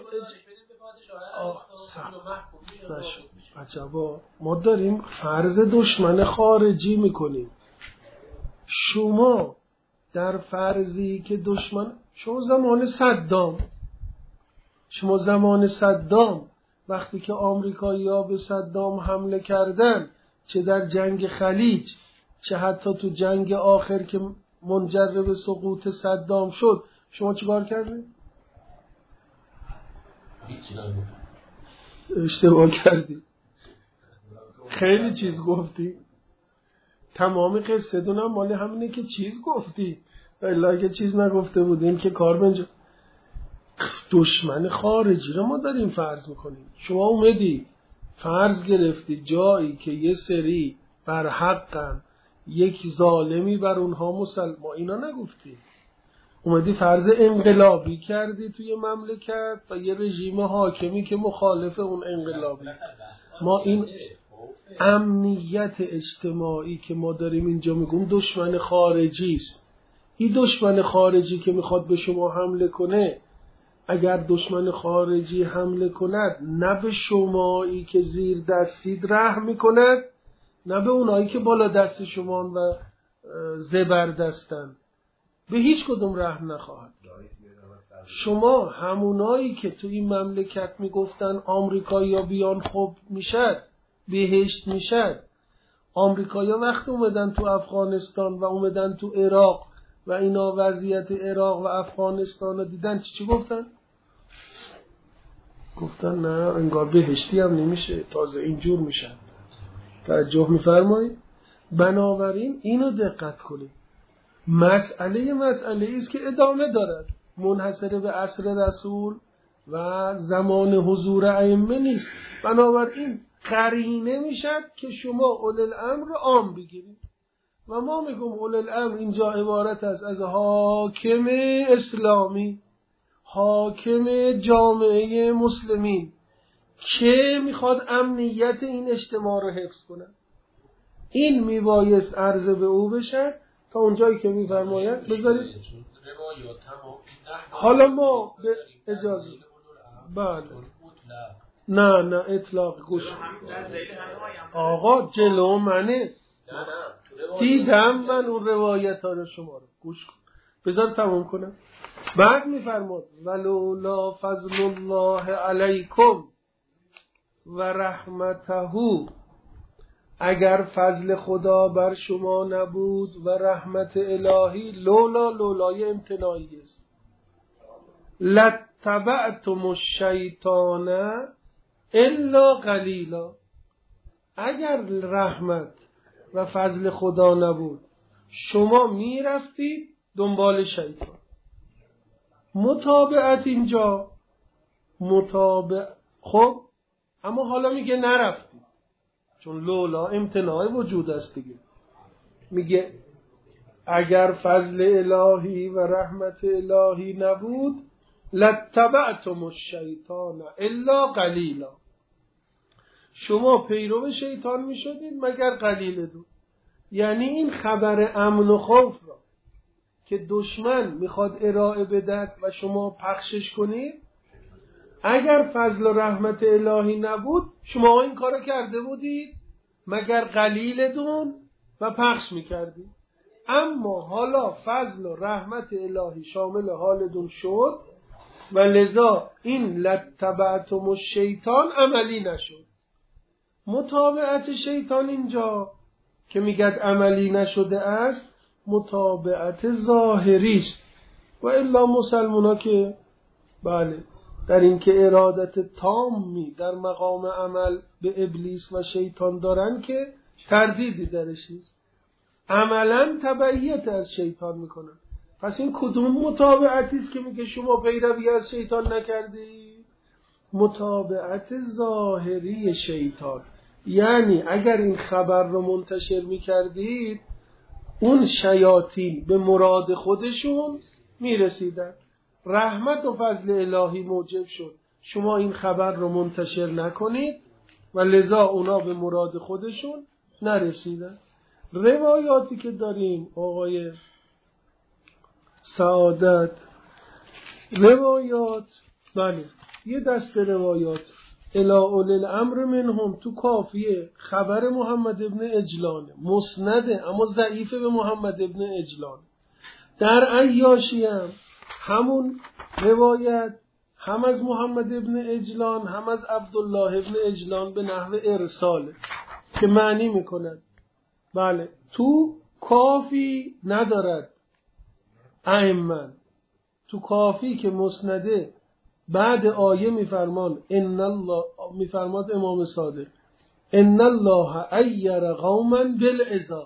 عجبا ما داریم فرض دشمن خارجی میکنیم. شما در فرضی که دشمن، شما زمان صدام وقتی که آمریکایی‌ها به صدام حمله کردن، چه در جنگ خلیج چه حتی تو جنگ آخر که منجر به سقوط صدام شد، شما چیکار کردید؟ اشتباه کردید. خیلی چیز گفتی. تمام قصه دونم مال همینه که چیز گفتی. الا که چیز نگفته بودیم که کار بنجا. دشمن خارجی رو ما داریم فرض میکنیم. شما اومدی فرض گرفتی جایی که یه سری بر حقن، یک ظالمی بر اونها مسلمان، اینا نگفتی. اومدی فرض انقلابی کردی توی مملکت و یه رژیم حاکمی که مخالف اون انقلابی. ما این امنیت اجتماعی که ما داریم اینجا میگم دشمن خارجی است. این دشمن خارجی که میخواد به شما حمله کنه، اگر دشمن خارجی حمله کند نه به شمایی که زیر دستید رحم میکند، نه به اونایی که بالا دست شما و زبردستن، به هیچ کدوم رحم نخواهد. شما همونایی که تو این مملکت میگفتن آمریکایی‌ها بیان خوب میشد، بهشت میشد، آمریکایی‌ها وقت اومدن تو افغانستان و اومدن تو عراق و اینا وضعیت عراق و افغانستان رو دیدن، چی گفتن؟ گفتن نه انگار بهشتی هم نمیشه، تازه اینجور میشن. توجه میفرمایید؟ بنابراین اینو دقت کنید. مسئله است که ادامه دارد، منحصر به عصر رسول و زمان حضور ائمه نیست. بنابراین قرینه میشد که شما اولي الامر عام بگیرید و ما میگم اولي الامر اینجا عبارت است از حاکم اسلامی، حاکم جامعه مسلمین که میخواد امنیت این اجتماع رو حفظ کنه. این میبایست عرضه به او بشه تا اونجایی که میفرماید بذارید. حالا ما به اجازه بله نه اطلاق گوش آقا جلو منه، دیدم من اون روایت ها رو شما رو گوش کن، بذار تمام کنم. بعد میفرماد ولولا فضل الله علیکم و رحمته، اگر فضل خدا بر شما نبود و رحمت الهی، لولای امتناعی است، لتبعتم الشیطان الا قلیلا، اگر رحمت و فضل خدا نبود شما میرفتید دنبال شیطان. متابعت اینجا خب اما حالا میگه نرفتید، چون لولا امتناع وجود است دیگه. میگه اگر فضل الهی و رحمت الهی نبود لتبعتم الشیطان الا قلیلا، شما پیرو شیطان میشدید مگر قلیل دو. یعنی این خبر امن و خوف را که دشمن میخواد ارائه بدهد و شما پخشش کنید، اگر فضل و رحمت الهی نبود شما این کارو کرده بودید مگر قلیل دون و پخش میکردید. اما حالا فضل و رحمت الهی شامل حال دون شد و لذا این لتبعتم الشیطان عملی نشد. متابعت شیطان اینجا که میگد عملی نشده است متابعت ظاهری است، و الا مسلمونا که بله در این که ارادت تامی در مقام عمل به ابلیس و شیطان دارن که تردیدی درش نیست، عملا تبعیت از شیطان میکنن. پس این کدوم متابعتی است که میگه شما پیروی از شیطان نکردی؟ متابعت ظاهری شیطان. یعنی اگر این خبر رو منتشر میکردید اون شیاطین به مراد خودشون میرسیدن، رحمت و فضل الهی موجب شد شما این خبر رو منتشر نکنید و لذا اونا به مراد خودشون نرسیدن. روایاتی که داریم آقای سعادت، روایات، بله یه دست روایات الا اولی الامر منهم تو کافیه خبر محمد ابن عجلان مسنده اما ضعیفه به محمد ابن عجلان. در عیاشی هم همون روایت هم از محمد ابن عجلان هم از عبدالله ابن عجلان به نحو ارساله که معنی میکند بله تو کافی ندارد ائمه، تو کافی که مسنده بعد آیه میفرماد امام صادق ان الله عیر قوما بالعزاء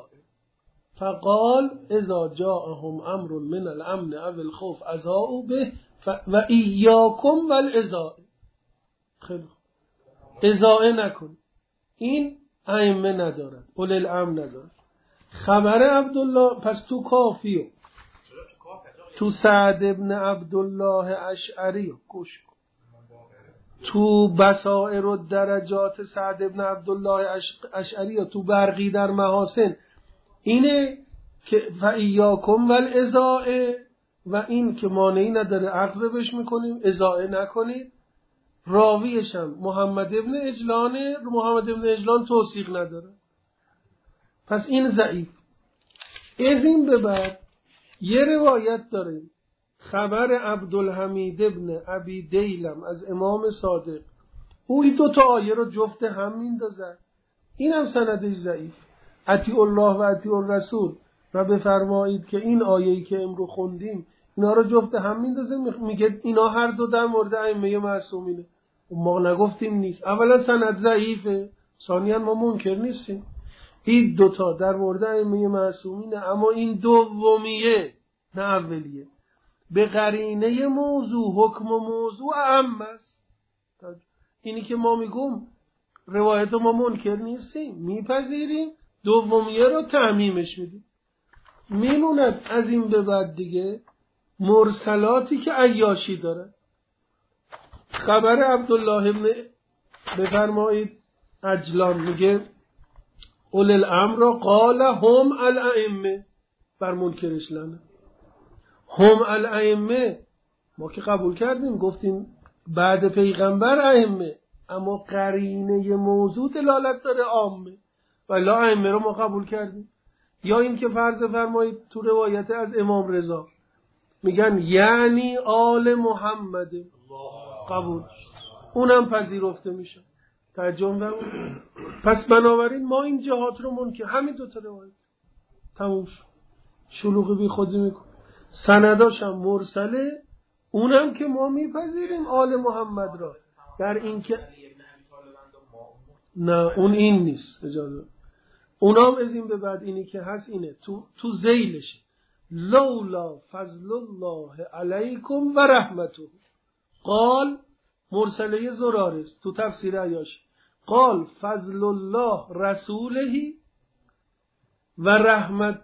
فقال اذا جاءهم امر من الامن او الخوف اذاعوا به و ایاکم والعزاء. خیلی عزاء نکن، این ائمه ندارد، اول الامر ندارد. خبر عبدالله پس تو کافیو تو سعد ابن عبدالله اشعری گوش کن، تو بصائر و درجات سعد ابن عبدالله اشعری تو برقی در محاسن اینه که فایاکم والعزاء و این که مانعی نداره عقض بش میکنیم ازاء نکنید. راویش هم محمد ابن عجلانه، محمد ابن عجلان توثیق نداره پس این ضعیف. از این به بعد یه روایت داریم خبر عبدالحمید ابن ابی دیلم از امام صادق، او این دو تا آیه رو جفت هم میندازد، این هم سندش ضعیف. اطیع الله و اطیع الرسول و بفرمایید که این آیه‌ای که امروز خوندیم اینا رو جفت هم میندازه، میگه اینا هر دو در مورد ائمه معصومینه. ما نگفتیم نیست، اولا سند ضعیفه، ثانیاً ما منکر نیستیم این دوتا در مورد ائمه معصومینه، اما این دومیه نه اولیه به قرینه موضوع حکم موضوع اهم است. اینی که ما میگم روایت ما منکر نیستیم، میپذیریم، دومیه رو تعمیمش میدیم. میموند از این به بعد دیگه مرسلاتی که عیاشی داره. خبر عبدالله ابن بفرمایید عجلان میگه اول الامر را قال هم الائمه، بر منکرش لعنت. هم الائمه ما که قبول کردیم گفتیم بعد پیغمبر ائمه، اما قرینه موضوع دلالت داره عامه ولی ائمه رو ما قبول کردیم. یا این که فرض فرمایید تو روایت از امام رضا میگن یعنی آل محمد، قبول، اونم پذیرفته میشه ترجمه. پس بنابراین ما این جهات رو منکر، همین دو تا روایت تموم شد، شلوغی بی خودی میکن. سنداش هم مرسله، اونم که ما میپذیریم آل محمد را. در این که نه اون این نیست، اجازه اونام از این به بعد اینی که هست اینه تو ذیلش لولا فضل الله علیکم و رحمته قال، مرسله زرارست تو تفسیر عیاش، قال فضل الله رسوله و رحمته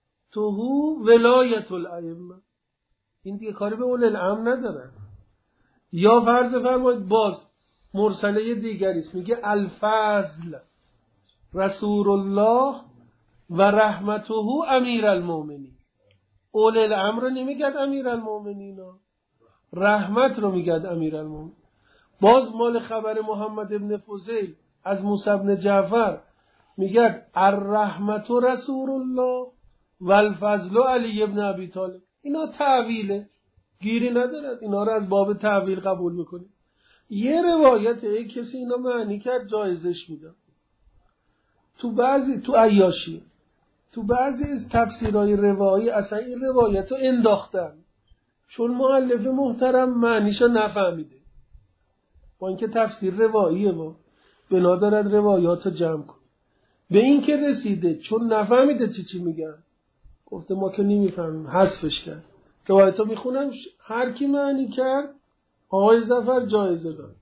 ولایت الائمه. این دیگه کاری به اول الامر نداره. یا فرض فرمایید باز مرسله دیگریست میگه الفضل رسول الله و رحمته امیر المؤمنین. اول الامر رو نمیگد امیر المؤمنین، رحمت رو میگد امیر المؤمنین. باز مال خبر محمد ابن فضیل از موسی بن جعفر میگد الرحمت رسول الله و الفضل علی ابن ابی طالب. اینا تعویله، گیری ندارد، اینا رو از باب تعویل قبول میکنه. یه روایت کسی اینا معنی کرد جایزش میدم. تو عیاشی تو بعضی از تفسیرهای روایی اصلا این روایت رو انداختن چون مؤلف محترم معنیشو نفهمیده، با اینکه تفسیر رواییه ما بنا دارد روایات رو جمع کن. به این که رسیده چون نفهمیده چی میگن گفته ما که نمیفهمیم، حذفش کرد. روایت رو میخونم هر کی معنی کرد آقای ظفر جایزه داد.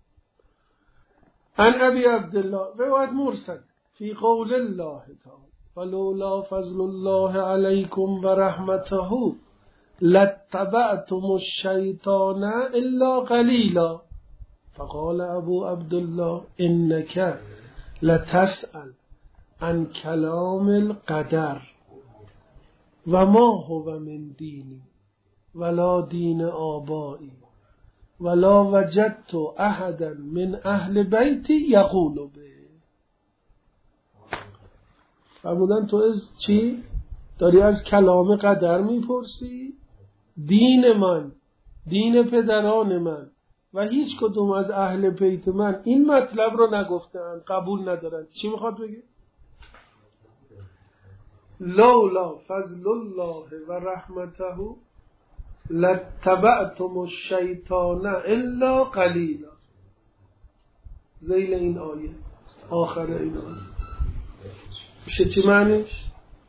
عن ابی عبدالله روایت مرسل فی قول الله تعالی ولولا فضل الله علیکم و رحمته لاتبعتم الشیطان الا قلیلا. فقال ابو عبدالله انک لتسأل عن کلام القدر و ما هو من دینی ولا دین آبایی ولا وجدت احدا من اهل بیتی یقول به. فرمودن تو از چی؟ داری از کلام قدر میپرسی؟ دین من، دین پدران من و هیچ کدوم از اهل بیت من این مطلب رو نگفتن، قبول ندارن. چی میخواد بگه؟ لولا فضل الله و رحمته لاتبعتم الشیطان الا قلیلا. ذیل این آیه، آخر این آیه میشه چی معنیش؟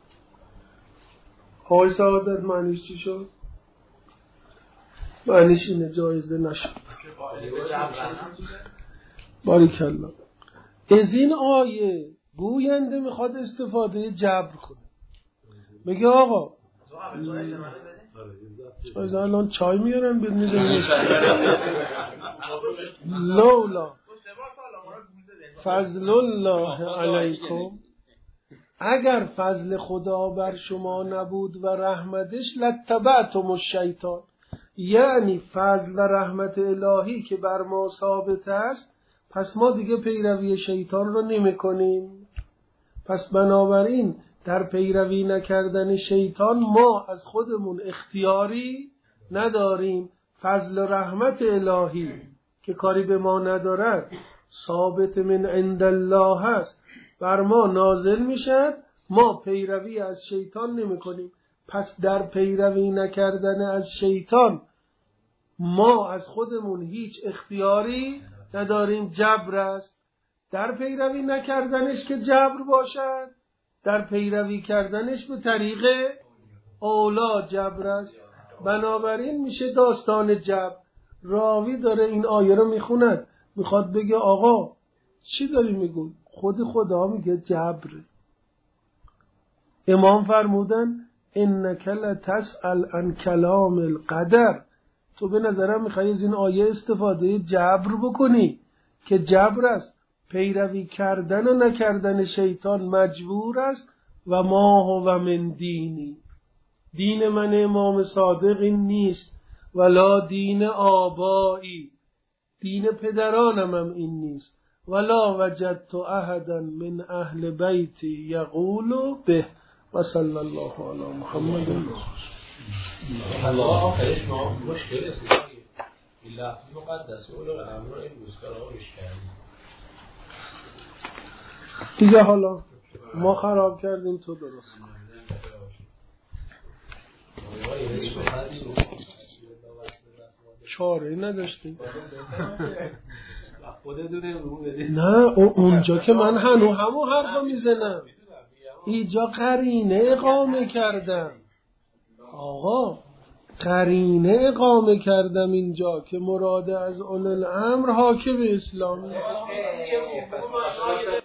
آقای سعادت معنیش چی شد؟ معنیش اینه جایزه نشد. باریکالله. از این آیه گوینده میخواد استفاده جبر کنه، میگه آقا از الان چای میارم بدونید لولا فضل الله علیکم، اگر فضل خدا بر شما نبود و رحمتش لاتبعتم الشیطان، یعنی فضل و رحمت الهی که بر ما ثابت است، پس ما دیگه پیروی شیطان رو نمی کنیم. پس بنابراین در پیروی نکردن شیطان ما از خودمون اختیاری نداریم. فضل و رحمت الهی که کاری به ما ندارد ثابت من عند الله هست، بر ما نازل میشد، ما پیروی از شیطان نمی کنیم. پس در پیروی نکردن از شیطان ما از خودمون هیچ اختیاری نداریم، جبر است. در پیروی نکردنش که جبر باشد، در پیروی کردنش به طریق اولا جبر است. بنابراین میشه داستان جبر. راوی داره این آیه رو میخوند، میخواد بگه آقا چی داری میگون؟ خود خدا میگه جبر. امام فرمودن انک لتسأل عن کلام القدر، تو به نظرم میخوای از این آیه استفاده جبر بکنی که جبر است. پیروی کردن و نکردن شیطان مجبور است. و ما هو من دینی، دین من امام صادق این نیست، ولا دین آبایی، دین پدرانم هم این نیست. ولا وجدت احدا من اهل بیتی یقول به. و صلی الله علی محمد. الله آخرش ما مشکل است. این لفظ مقدس اولو الامر رو امروز خرابش کردیم دیگه. حالا ما خراب کردیم، تو درست چاره نداشتیم. نه اونجا که من همون حرفا میزنم، اینجا قرینه اقامه کردم. آقا قرینه اقامه کردم اینجا که مراد از اولو الامر حاکم اسلامی.